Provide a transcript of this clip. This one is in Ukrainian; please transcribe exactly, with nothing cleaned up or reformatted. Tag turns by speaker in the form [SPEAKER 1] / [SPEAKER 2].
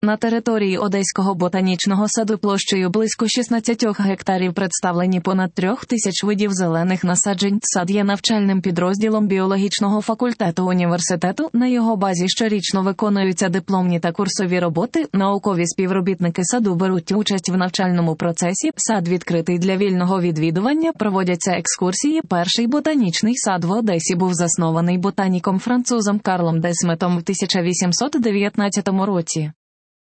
[SPEAKER 1] На території Одеського ботанічного саду площею близько шістнадцять гектарів представлені понад трьох тисяч видів зелених насаджень. Сад є навчальним підрозділом біологічного факультету університету. На його базі щорічно виконуються дипломні та курсові роботи. Наукові співробітники саду беруть участь в навчальному процесі. Сад відкритий для вільного відвідування, проводяться екскурсії. Перший ботанічний сад в Одесі був заснований ботаніком-французом Карлом Десметом в тисяча вісімсот дев'ятнадцятому році.